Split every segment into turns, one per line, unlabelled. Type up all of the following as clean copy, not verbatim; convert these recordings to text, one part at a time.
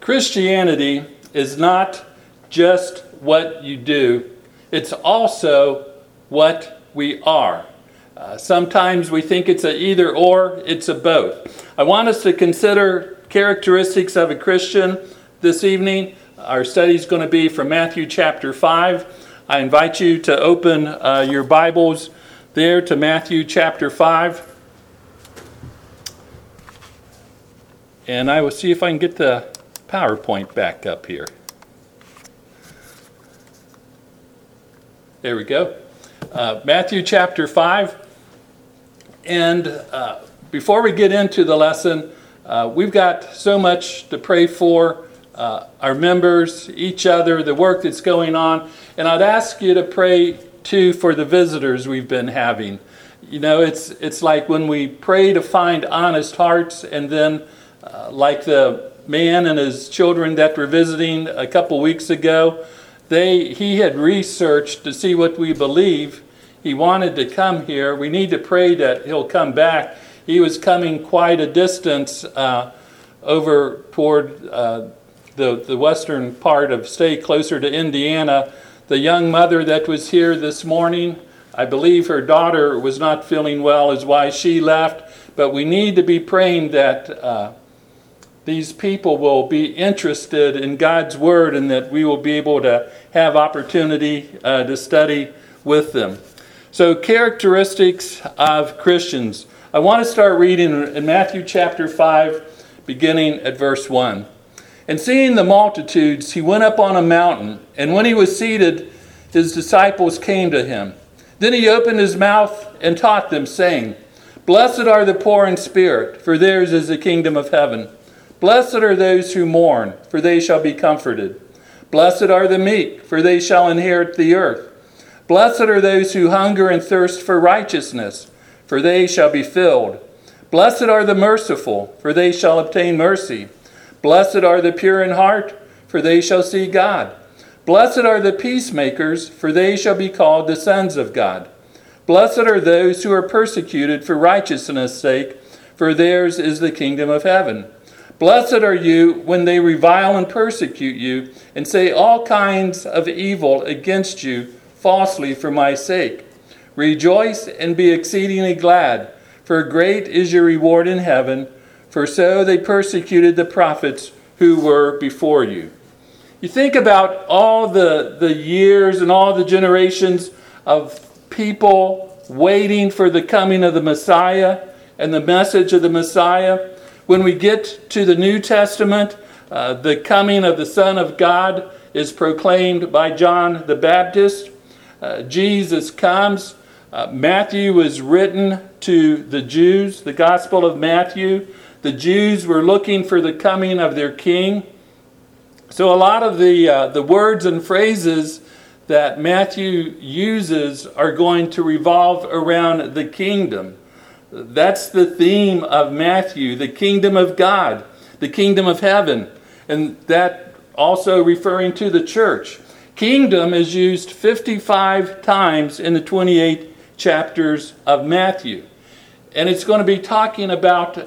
Christianity is not just what you do, it's also what we are. Sometimes we think it's a either or, it's a both. I want us to consider characteristics of a Christian this evening. Our study is going to be from Matthew chapter 5. I invite you to open your Bibles there to Matthew chapter 5. And I will see if I can get the PowerPoint back up here. There we go. Matthew chapter 5. And before we get into the lesson, we've got so much to pray for our members, each other, the work that's going on. And I'd ask you to pray too for the visitors we've been having. You know, it's like when we pray to find honest hearts, and then like the man and his children that were visiting a couple weeks ago, he had researched to see what we believe. He wanted to come here. We need to pray that he'll come back. He was coming quite a distance over toward the western part of state, closer to Indiana. The young mother that was here this morning, I believe her daughter was not feeling well, is why she left. But we need to be praying that these people will be interested in God's Word, and that we will be able to have opportunity to study with them. So, characteristics of Christians. I want to start reading in Matthew chapter 5, beginning at verse 1. And seeing the multitudes, he went up on a mountain, and when he was seated, his disciples came to him. Then he opened his mouth and taught them, saying, Blessed are the poor in spirit, for theirs is the kingdom of heaven. Blessed are those who mourn, for they shall be comforted. Blessed are the meek, for they shall inherit the earth. Blessed are those who hunger and thirst for righteousness, for they shall be filled. Blessed are the merciful, for they shall obtain mercy. Blessed are the pure in heart, for they shall see God. Blessed are the peacemakers, for they shall be called the sons of God. Blessed are those who are persecuted for righteousness' sake, for theirs is the kingdom of heaven. Blessed are you when they revile and persecute you, and say all kinds of evil against you falsely for my sake. Rejoice and be exceedingly glad, for great is your reward in heaven, for so they persecuted the prophets who were before you. You think about all the years and all the generations of people waiting for the coming of the Messiah and the message of the Messiah. When we get to the New Testament, the coming of the Son of God is proclaimed by John the Baptist. Jesus comes. Matthew was written to the Jews, the Gospel of Matthew. The Jews were looking for the coming of their king. So a lot of the words and phrases that Matthew uses are going to revolve around the kingdom. That's the theme of Matthew, the kingdom of God, the kingdom of heaven, and that also referring to the church. Kingdom is used 55 times in the 28 chapters of Matthew. And it's going to be talking about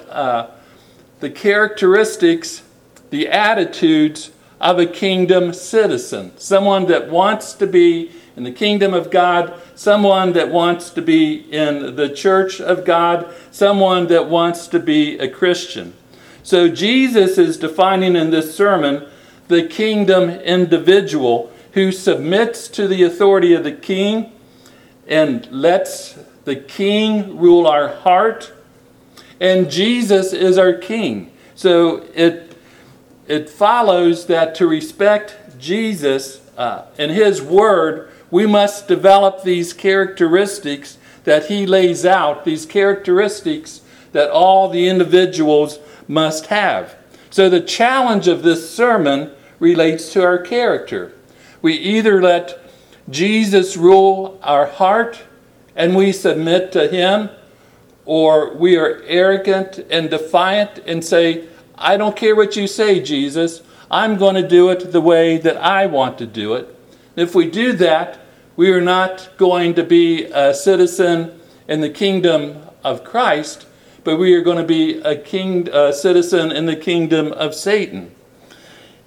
the characteristics, the attitudes of a kingdom citizen, someone that wants to be in the kingdom of God, someone that wants to be in the church of God, someone that wants to be a Christian. So Jesus is defining in this sermon the kingdom individual who submits to the authority of the king and lets the king rule our heart. And Jesus is our king. So it follows that to respect Jesus and his word, we must develop these characteristics that he lays out, these characteristics that all the individuals must have. So the challenge of this sermon relates to our character. We either let Jesus rule our heart and we submit to him, or we are arrogant and defiant and say, I don't care what you say, Jesus. I'm going to do it the way that I want to do it. If we do that, we are not going to be a citizen in the kingdom of Christ, but we are going to be a citizen in the kingdom of Satan.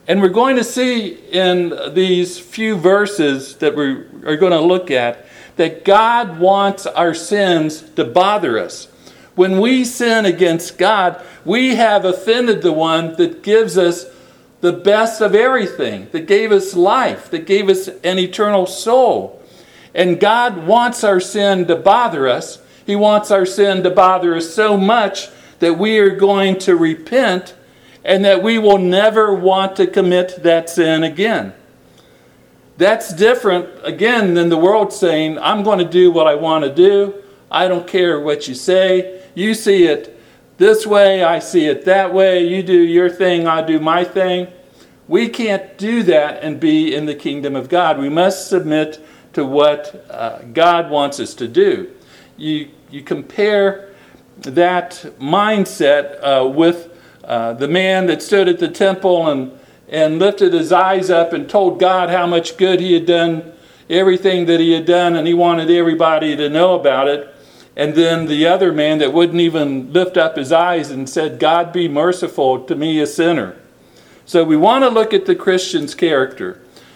And we're going to see in these few verses that we are going to look at that God wants our sins to bother us. When we sin against God, we have offended the one that gives us the best of everything, that gave us life, that gave us an eternal soul. And God wants our sin to bother us. He wants our sin to bother us so much that we are going to repent and that we will never want to commit that sin again. That's different, again, than the world saying, I'm going to do what I want to do. I don't care what you say. You see it this way, I see it that way. You do your thing, I do my thing. We can't do that and be in the kingdom of God. We must submit to what God wants us to do. You compare that mindset with the man that stood at the temple and lifted his eyes up and told God how much good he had done, everything that he had done, and he wanted everybody to know about it. And then the other man that wouldn't even lift up his eyes and said, God be merciful to me, a sinner. So we want to look at the Christian's character.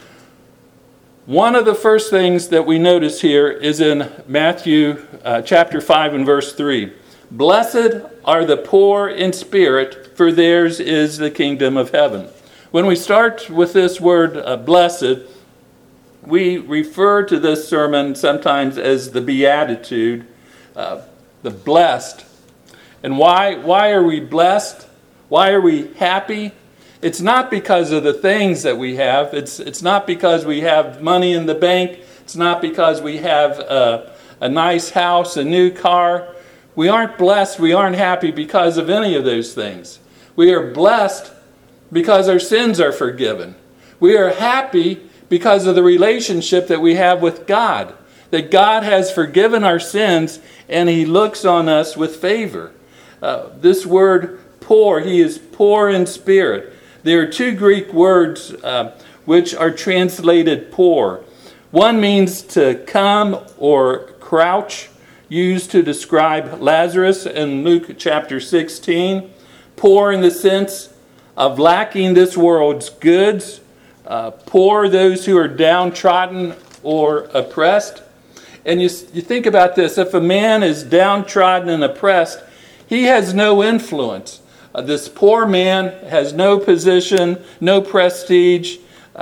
One of the first things that we notice here is in Matthew chapter 5 and verse 3. Blessed are the poor in spirit, for theirs is the kingdom of heaven. When we start with this word blessed, we refer to this sermon sometimes as the Beatitude, the blessed. And why are we blessed? Why are we happy? It's not because of the things that we have. It's not because we have money in the bank. It's not because we have a nice house, a new car. We aren't blessed, we aren't happy because of any of those things. We are blessed because our sins are forgiven. We are happy because of the relationship that we have with God. That God has forgiven our sins and He looks on us with favor. This word poor, He is poor in spirit. There are two Greek words which are translated poor. One means to come or crouch, used to describe Lazarus in Luke chapter 16. Poor in the sense of lacking this world's goods. Poor, those who are downtrodden or oppressed. And you think about this. If a man is downtrodden and oppressed, he has no influence. This poor man has no position, no prestige.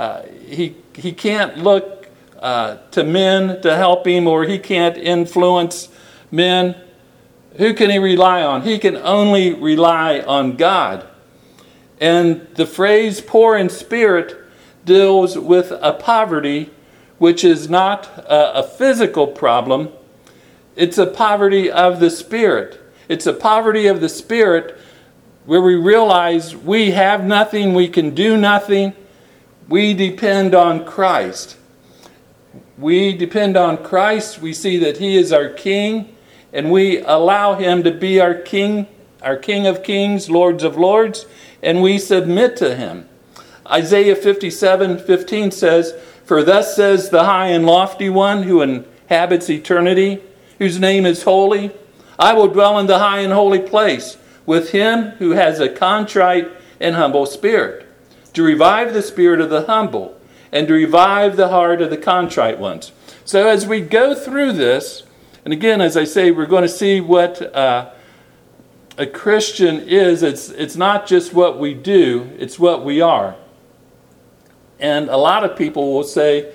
He can't look to men to help him, or he can't influence men. Who can he rely on? He can only rely on God. And the phrase poor in spirit deals with a poverty which is not a physical problem. It's a poverty of the spirit. It's a poverty of the spirit where we realize we have nothing, we can do nothing. We depend on Christ. We depend on Christ. We see that He is our King, and we allow Him to be our King of Kings, Lords of Lords, and we submit to Him. Isaiah 57:15 says, "For thus says the high and lofty one who inhabits eternity, whose name is holy, I will dwell in the high and holy place with him who has a contrite and humble spirit, to revive the spirit of the humble, and to revive the heart of the contrite ones." So as we go through this, and again, as I say, we're going to see what a Christian is. It's not just what we do, it's what we are. And a lot of people will say,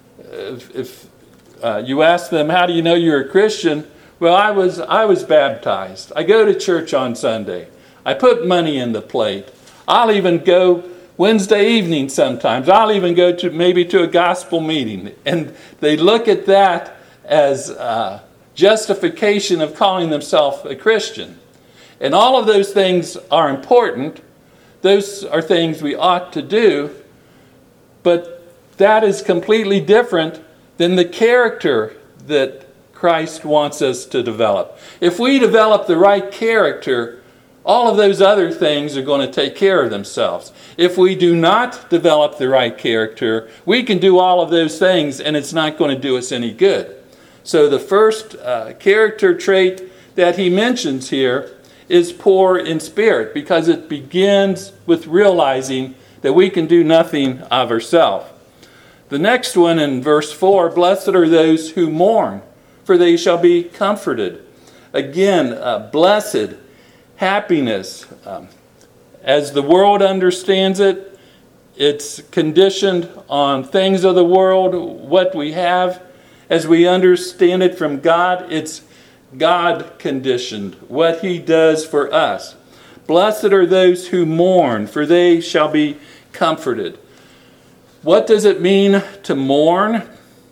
if you ask them, how do you know you're a Christian? Well, I was baptized. I go to church on Sunday. I put money in the plate. I'll even go Wednesday evening sometimes. I'll even go to maybe to a gospel meeting. And they look at that as justification of calling themselves a Christian. And all of those things are important. Those are things we ought to do. But that is completely different than the character that Christ wants us to develop. If we develop the right character, all of those other things are going to take care of themselves. If we do not develop the right character, we can do all of those things and it's not going to do us any good. So the first character trait that he mentions here is poor in spirit, because it begins with realizing that we can do nothing of ourselves. The next one in verse 4, blessed are those who mourn, for they shall be comforted. Again, blessed, happiness. As the world understands it, it's conditioned on things of the world, what we have. As we understand it from God, it's God conditioned, what He does for us. Blessed are those who mourn, for they shall be comforted. What does it mean to mourn?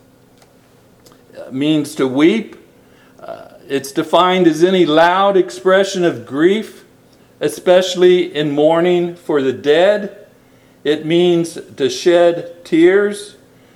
It means to weep. It's defined as any loud expression of grief, especially in mourning for the dead. It means to shed tears.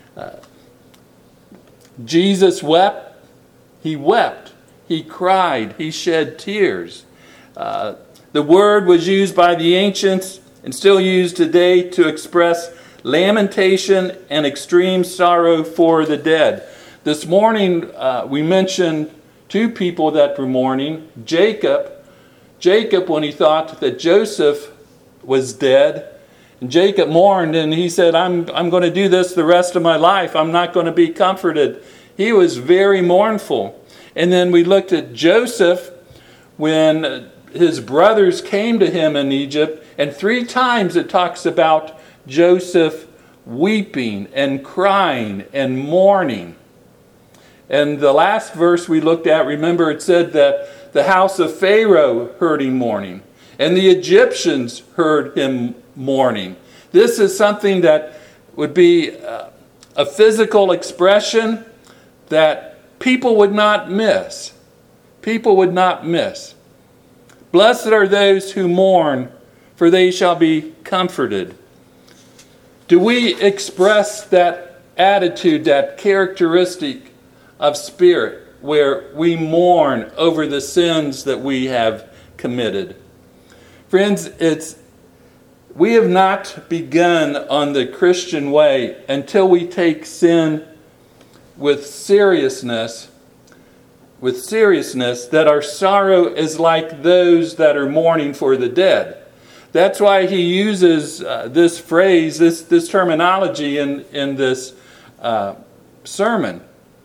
Jesus wept. He wept. He cried. He shed tears. The word was used by the ancients and still used today to express lamentation and extreme sorrow for the dead. This morning we mentioned two people that were mourning. Jacob, when he thought that Joseph was dead, and Jacob mourned and he said, I'm going to do this the rest of my life. I'm not going to be comforted. He was very mournful. And then we looked at Joseph when his brothers came to him in Egypt, and 3 times it talks about Joseph weeping and crying and mourning. And the last verse we looked at, remember, it said that the house of Pharaoh heard him mourning, and the Egyptians heard him mourning. This is something that would be a physical expression that people would not miss. People would not miss. Blessed are those who mourn, for they shall be comforted. Do we express that attitude, that characteristic of spirit, where we mourn over the sins that we have committed? Friends, we have not begun on the Christian way until we take sin with seriousness, that our sorrow is like those that are mourning for the dead. That's why he uses this phrase, this terminology in this sermon.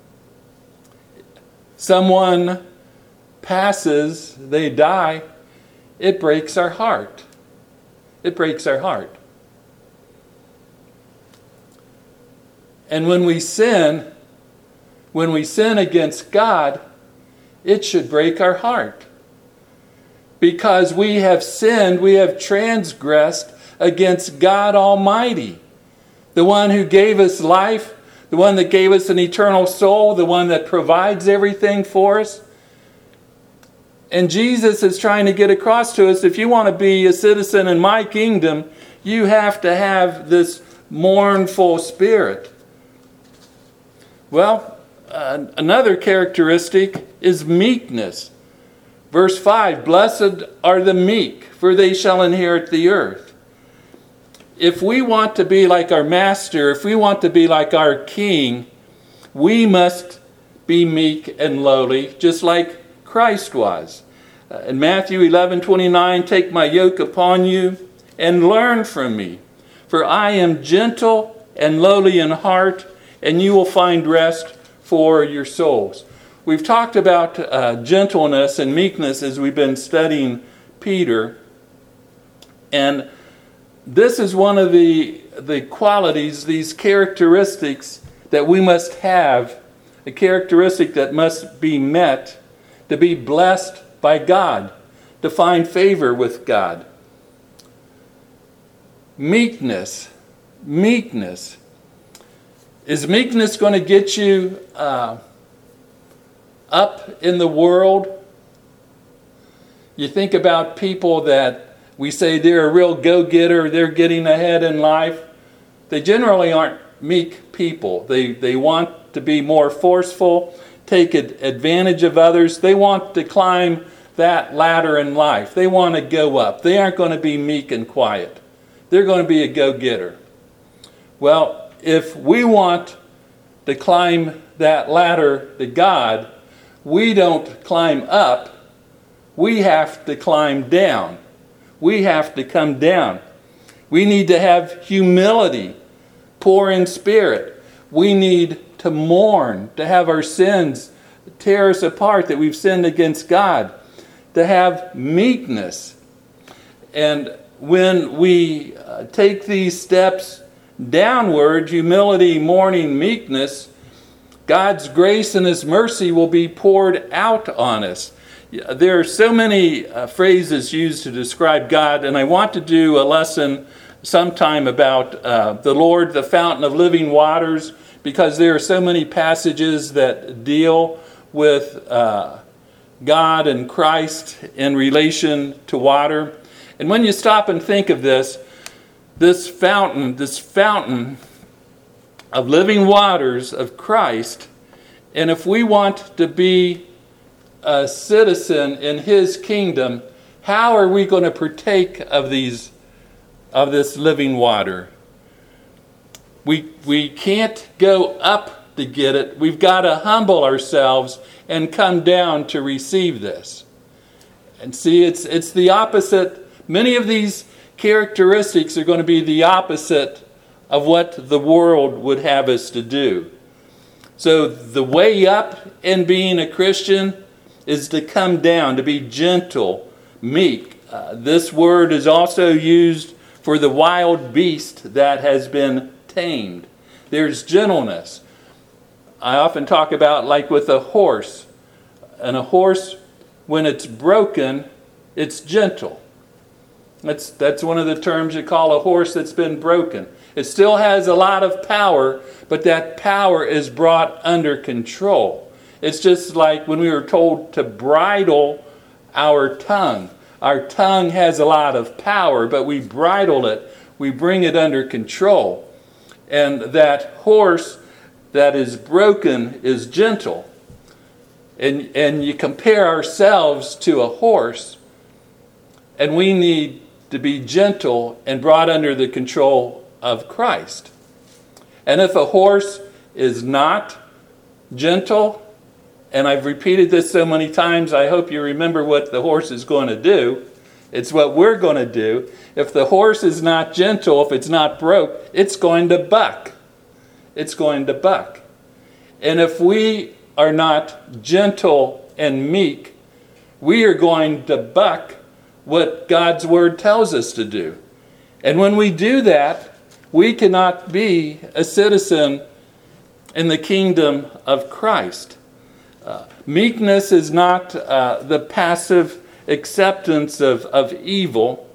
Someone passes, they die, it breaks our heart. It breaks our heart. And when we sin against God, it should break our heart. Because we have sinned, we have transgressed against God Almighty, the one who gave us life, the one that gave us an eternal soul, the one that provides everything for us. And Jesus is trying to get across to us, if you want to be a citizen in my kingdom, you have to have this mournful spirit. Well, another characteristic is meekness. Verse 5, blessed are the meek, for they shall inherit the earth. If we want to be like our master, if we want to be like our king, we must be meek and lowly, just like Christ was. In Matthew 11:29, take my yoke upon you and learn from me, for I am gentle and lowly in heart, and you will find rest for your souls. We've talked about gentleness and meekness as we've been studying Peter, and this is one of the qualities, these characteristics that we must have, a characteristic that must be met to be blessed by God, to find favor with God. Meekness. Meekness. Is meekness going to get you up in the world? You think about people that we say they're a real go-getter, they're getting ahead in life. They generally aren't meek people. They want to be more forceful, take advantage of others. They want to climb that ladder in life. They want to go up. They aren't going to be meek and quiet. They're going to be a go-getter. Well, if we want to climb that ladder to God, we don't climb up. We have to climb down. We have to come down. We need to have humility, poor in spirit. We need to mourn, to have our sins tear us apart, that we've sinned against God, to have meekness. And when we take these steps downward, humility, mourning, meekness, God's grace and His mercy will be poured out on us. There are so many phrases used to describe God, and I want to do a lesson sometime about the Lord, the fountain of living waters, because there are so many passages that deal with God and Christ in relation to water. And when you stop and think of this fountain of living waters of Christ, and if we want to be a citizen in His kingdom, how are we going to partake of this living water? We can't go up to get it. We've got to humble ourselves and come down to receive this. And see, it's the opposite. Many of these characteristics are going to be the opposite of what the world would have us to do. So the way up in being a Christian is to come down, to be gentle, meek. This word is also used for the wild beast that has been tamed. There's gentleness. I often talk about like with a horse. And a horse, when it's broken, it's gentle. That's one of the terms you call a horse that's been broken. It still has a lot of power, but that power is brought under control. It's just like when we were told to bridle our tongue. Our tongue has a lot of power, but we bridle it. We bring it under control. And that horse that is broken is gentle. And you compare ourselves to a horse, and we need to be gentle and brought under the control of Christ. And if a horse is not gentle, and I've repeated this so many times, I hope you remember what the horse is going to do. It's what we're going to do. If the horse is not gentle, if it's not broke, it's going to buck. It's going to buck. And if we are not gentle and meek, we are going to buck what God's Word tells us to do. And when we do that, we cannot be a citizen in the kingdom of Christ. Meekness is not the passive acceptance of evil.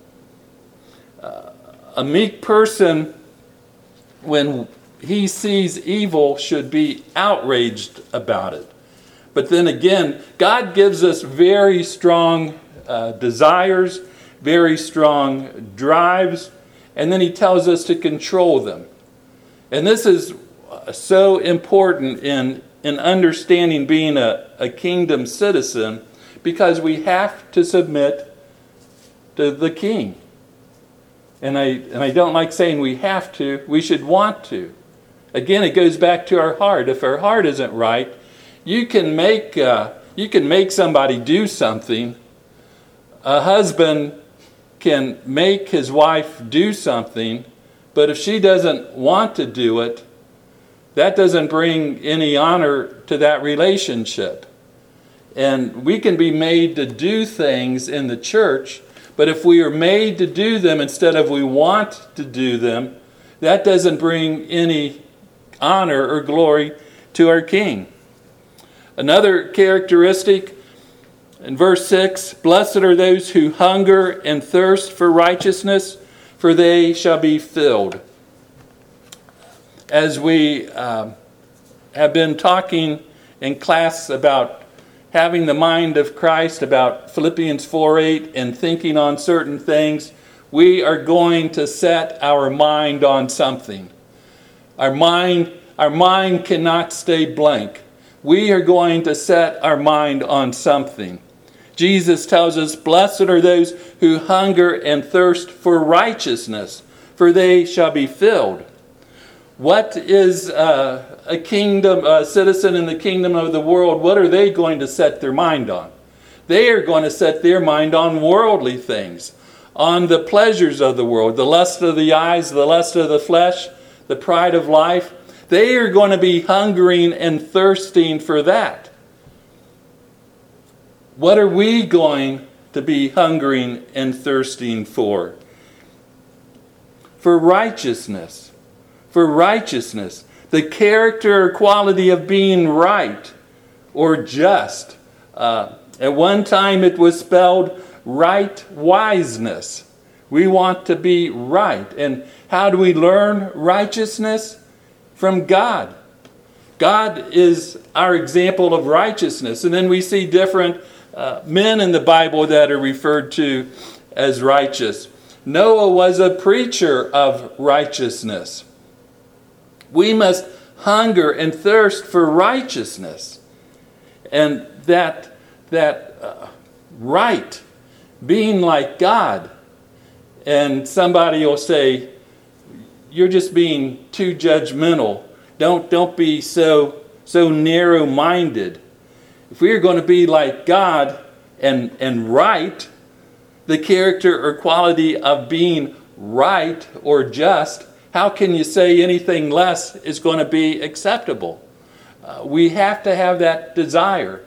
A meek person, when he sees evil, should be outraged about it. But then again, God gives us very strong desires, very strong drives, and then He tells us to control them. And this is so important in understanding being a kingdom citizen, because we have to submit to the King. And I don't like saying we have to. We should want to. Again, it goes back to our heart. If our heart isn't right, you can make somebody do something. A husband can make his wife do something, but if she doesn't want to do it, that doesn't bring any honor to that relationship. And we can be made to do things in the church, but if we are made to do them instead of we want to do them, that doesn't bring any honor or glory to our King. Another characteristic in verse 6, blessed are those who hunger and thirst for righteousness, for they shall be filled. As we have been talking in class about having the mind of Christ, about Philippians 4:8, and thinking on certain things, we are going to set our mind on something. Our mind cannot stay blank. We are going to set our mind on something. Jesus tells us, blessed are those who hunger and thirst for righteousness, for they shall be filled. What is a citizen in the kingdom of the world? What are they going to set their mind on? They are going to set their mind on worldly things, on the pleasures of the world, the lust of the eyes, the lust of the flesh, the pride of life. They are going to be hungering and thirsting for that. What are we going to be hungering and thirsting for? For righteousness. For righteousness. The character or quality of being right or just. At one time it was spelled right wiseness. We want to be right. And how do we learn righteousness? From God. God is our example of righteousness. And then we see different men in the Bible that are referred to as righteous. Noah was a preacher of righteousness. We must hunger and thirst for righteousness. And that right, being like God. And somebody will say, you're just being too judgmental. Don't be so narrow-minded. If we are going to be like God and right, the character or quality of being right or just, how can you say anything less is going to be acceptable? We have to have that desire.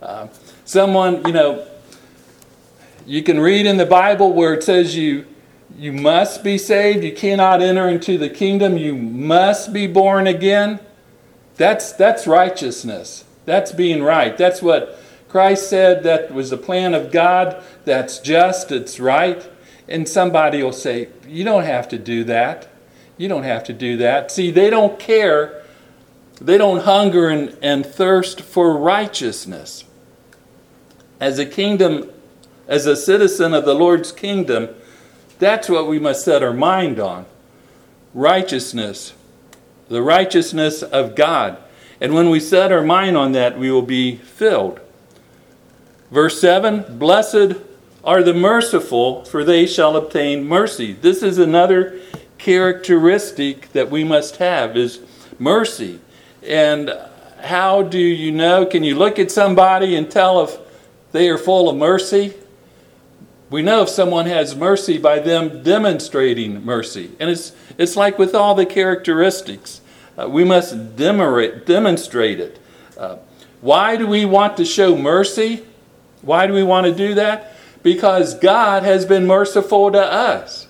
You can read in the Bible where it says you must be saved. You cannot enter into the kingdom. You must be born again. That's righteousness. That's being right. That's what Christ said. That was the plan of God. That's just. It's right. And somebody will say, you don't have to do that. You don't have to do that. See, they don't care. They don't hunger and thirst for righteousness. As a citizen of the Lord's kingdom, that's what we must set our mind on. Righteousness. The righteousness of God. And when we set our mind on that, we will be filled. Verse 7, blessed are the merciful, for they shall obtain mercy. This is another characteristic that we must have, is mercy. And how do you know? Can you look at somebody and tell if they are full of mercy? We know if someone has mercy by them demonstrating mercy. And it's like with all the characteristics. We must demonstrate it. Why do we want to show mercy? Why do we want to do that? Because God has been merciful to us.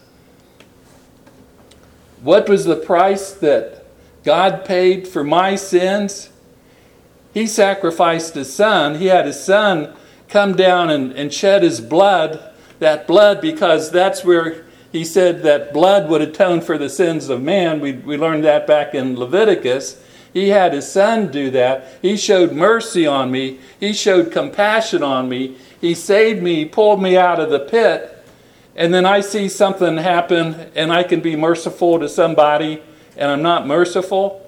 What was the price that God paid for my sins? He sacrificed His Son. He had His Son come down and shed His blood. That blood, because that's where He said that blood would atone for the sins of man. We learned that back in Leviticus. He had His Son do that. He showed mercy on me. He showed compassion on me. He saved me. He pulled me out of the pit. And then I see something happen and I can be merciful to somebody and I'm not merciful.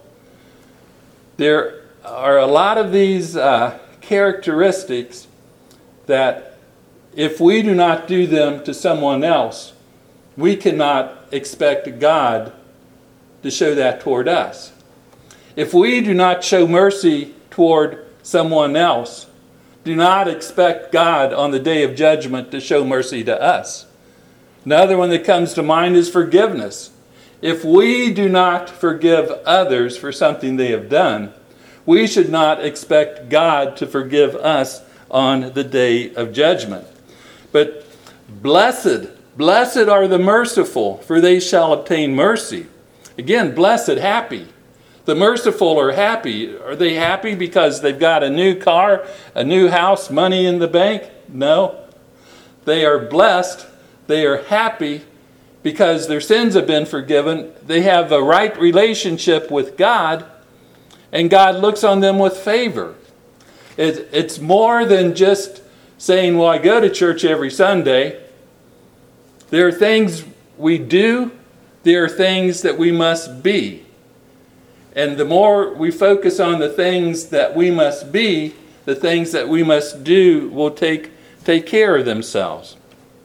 There are a lot of these characteristics that if we do not do them to someone else, we cannot expect God to show that toward us. If we do not show mercy toward someone else, do not expect God on the day of judgment to show mercy to us. Another one that comes to mind is forgiveness. If we do not forgive others for something they have done, we should not expect God to forgive us on the day of judgment. But blessed are the merciful, for they shall obtain mercy. Again, blessed, happy. The merciful are happy. Are they happy because they've got a new car, a new house, money in the bank? No. They are blessed. They are happy because their sins have been forgiven. They have a right relationship with God, and God looks on them with favor. It's more than just saying, well, I go to church every Sunday. There are things we do. There are things that we must be. And the more we focus on the things that we must be, the things that we must do will take care of themselves.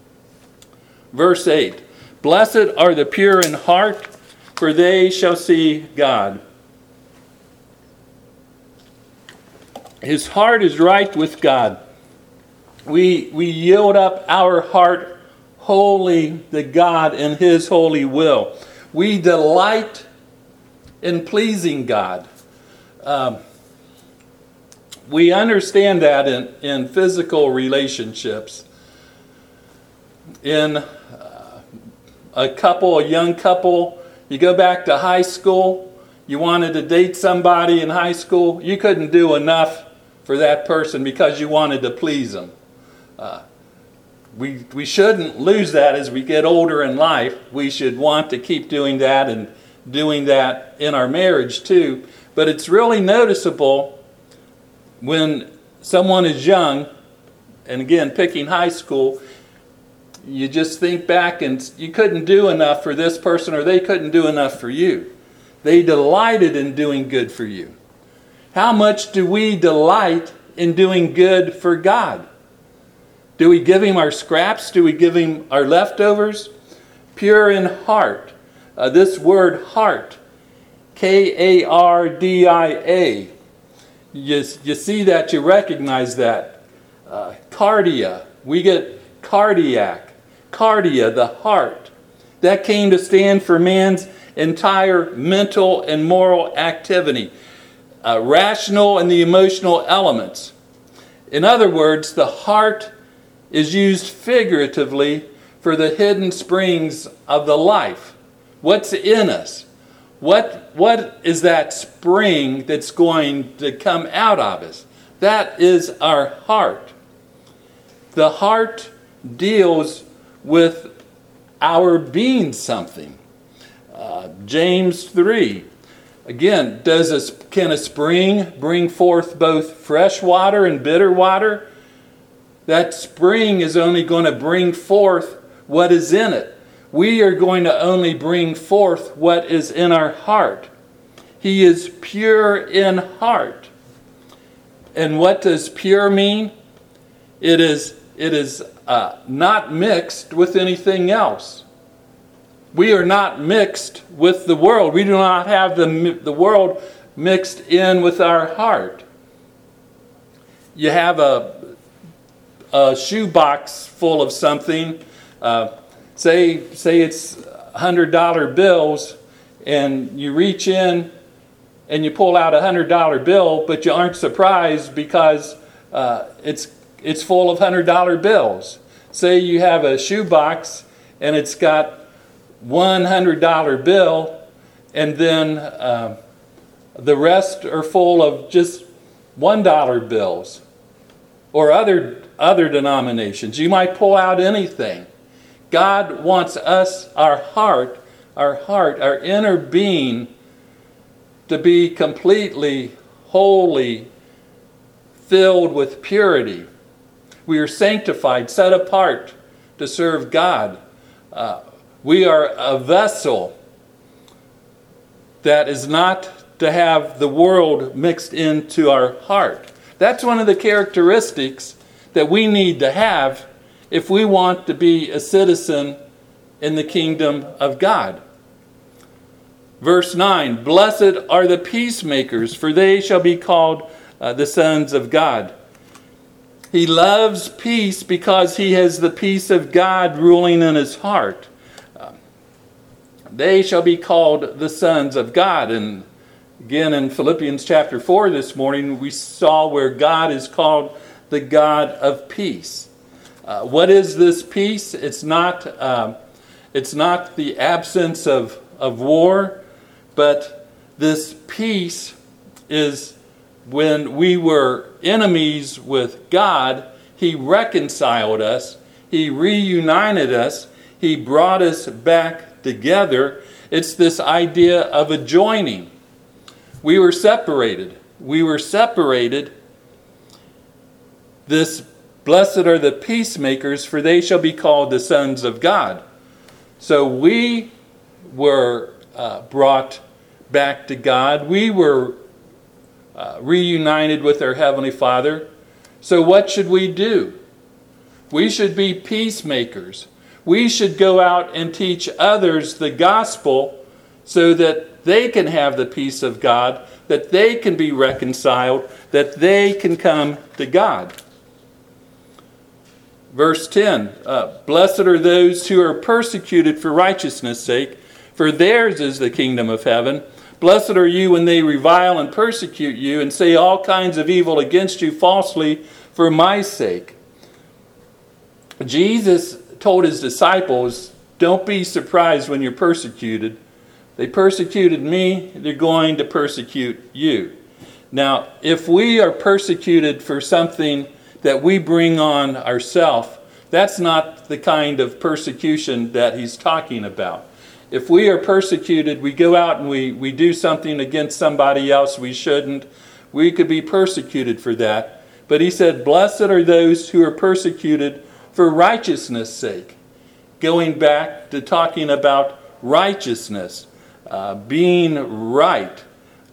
Verse 8, blessed are the pure in heart, for they shall see God. His heart is right with God. We yield up our heart holy to God in His holy will. We delight in pleasing God. We understand that in physical relationships. In a young couple, you go back to high school, you wanted to date somebody in high school, you couldn't do enough for that person because you wanted to please them. We shouldn't lose that as we get older in life. We should want to keep doing that and doing that in our marriage too. But it's really noticeable when someone is young, and again, picking high school, you just think back and you couldn't do enough for this person or they couldn't do enough for you. They delighted in doing good for you. How much do we delight in doing good for God? Do we give Him our scraps? Do we give Him our leftovers? Pure in heart. This word heart, Kardia. You see that, you recognize that. Cardia, we get cardiac. Cardia, the heart. That came to stand for man's entire mental and moral activity. Rational and the emotional elements. In other words, the heart is used figuratively for the hidden springs of the life. What's in us? What is that spring that's going to come out of us? That is our heart. The heart deals with our being something. James 3. Again, can a spring bring forth both fresh water and bitter water? That spring is only going to bring forth what is in it. We are going to only bring forth what is in our heart. He is pure in heart. And what does pure mean? It is not mixed with anything else. We are not mixed with the world. We do not have the world mixed in with our heart. You have a shoebox full of something. Say it's $100 bills, and you reach in and you pull out a $100 bill, but you aren't surprised because it's full of $100 bills. Say you have a shoebox and it's got $100 bill, and then the rest are full of just $1 bills or other denominations. You might pull out anything. God wants us, our heart, our inner being, to be completely holy, filled with purity. We are sanctified, set apart to serve God. We are a vessel that is not to have the world mixed into our heart. That's one of the characteristics that we need to have if we want to be a citizen in the kingdom of God. Verse 9, blessed are the peacemakers, for they shall be called the sons of God. He loves peace because he has the peace of God ruling in his heart. They shall be called the sons of God. And again, in Philippians chapter 4 this morning, we saw where God is called the God of peace. What is this peace? It's not the absence of war, but this peace is when we were enemies with God, He reconciled us, He reunited us, He brought us back together. It's this idea of a joining. We were separated. This blessed are the peacemakers, for they shall be called the sons of God. So we were brought back to God. We were reunited with our Heavenly Father. So what should we do? We should be peacemakers. We should go out and teach others the gospel so that they can have the peace of God, that they can be reconciled, that they can come to God. Verse 10, blessed are those who are persecuted for righteousness' sake, for theirs is the kingdom of heaven. Blessed are you when they revile and persecute you and say all kinds of evil against you falsely for my sake. Jesus told his disciples, don't be surprised when you're persecuted. They persecuted me, they're going to persecute you. Now, if we are persecuted for something that we bring on ourselves, that's not the kind of persecution that he's talking about. If we are persecuted, we go out and we do something against somebody else we shouldn't, we could be persecuted for that. But he said, blessed are those who are persecuted for righteousness' sake. Going back to talking about righteousness, being right.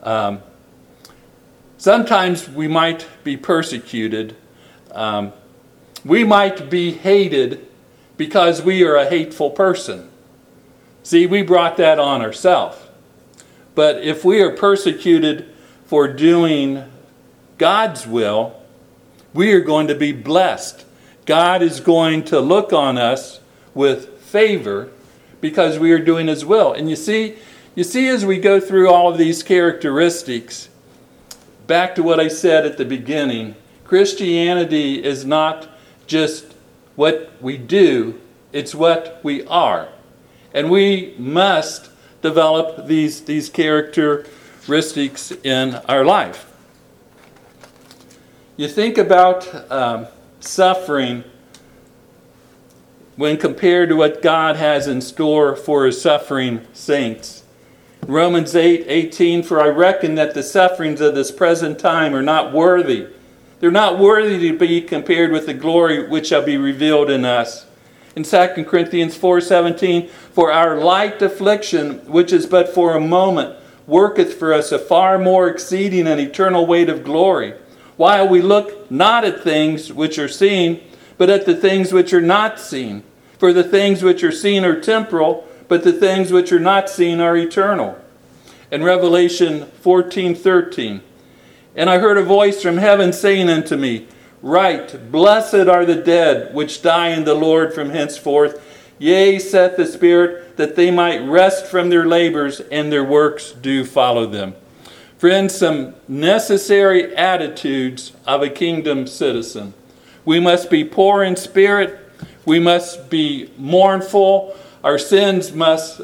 Sometimes we might be persecuted. We might be hated because we are a hateful person. See, we brought that on ourselves. But if we are persecuted for doing God's will, we are going to be blessed. God is going to look on us with favor because we are doing his will. And you see as we go through all of these characteristics, back to what I said at the beginning, Christianity is not just what we do, it's what we are. And we must develop these characteristics in our life. You think about suffering when compared to what God has in store for his suffering saints. Romans 8:18, for I reckon that the sufferings of this present time are not worthy. They're not worthy to be compared with the glory which shall be revealed in us. In 2 Corinthians 4:17, for our light affliction, which is but for a moment, worketh for us a far more exceeding and eternal weight of glory, while we look not at things which are seen, but at the things which are not seen. For the things which are seen are temporal, but the things which are not seen are eternal. In Revelation 14:13, and I heard a voice from heaven saying unto me, write, blessed are the dead which die in the Lord from henceforth. Yea, saith the Spirit, that they might rest from their labors, and their works do follow them. Friends, some necessary attitudes of a kingdom citizen. We must be poor in spirit. We must be mournful. Our sins must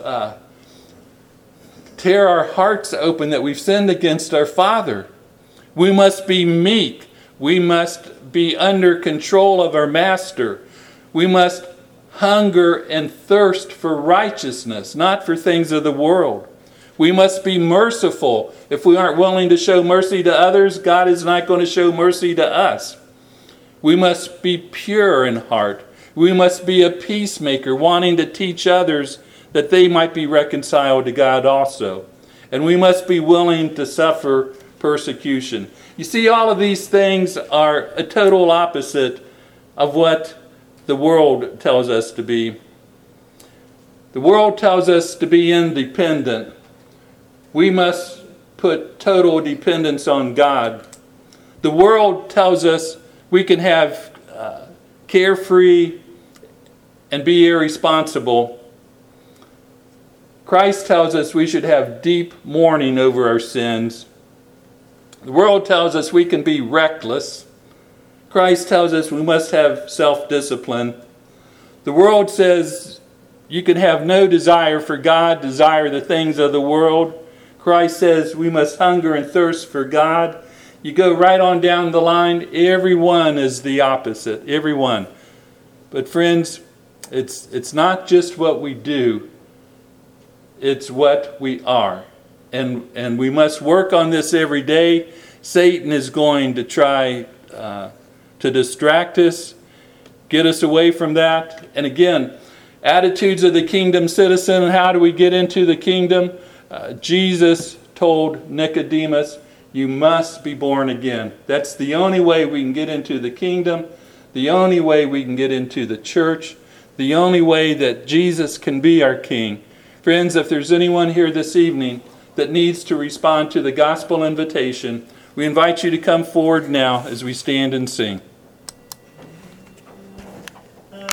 tear our hearts open that we've sinned against our Father. We must be meek. We must be under control of our Master. We must hunger and thirst for righteousness, not for things of the world. We must be merciful. If we aren't willing to show mercy to others, God is not going to show mercy to us. We must be pure in heart. We must be a peacemaker, wanting to teach others that they might be reconciled to God also. And we must be willing to suffer persecution. You see, all of these things are a total opposite of what the world tells us to be. The world tells us to be independent. We must put total dependence on God. The world tells us we can have carefree and be irresponsible. Christ tells us we should have deep mourning over our sins. The world tells us we can be reckless. Christ tells us we must have self-discipline. The world says you can have no desire for God, desire the things of the world. Christ says we must hunger and thirst for God. You go right on down the line, everyone is the opposite, everyone. But friends, it's not just what we do, it's what we are. And we must work on this every day. Satan is going to try to distract us, get us away from that. And again, attitudes of the kingdom citizen. How do we get into the kingdom? Jesus told Nicodemus, you must be born again. That's the only way we can get into the kingdom, the only way we can get into the church, the only way that Jesus can be our king. Friends, if there's anyone here this evening that needs to respond to the gospel invitation, we invite you to come forward now as we stand and sing.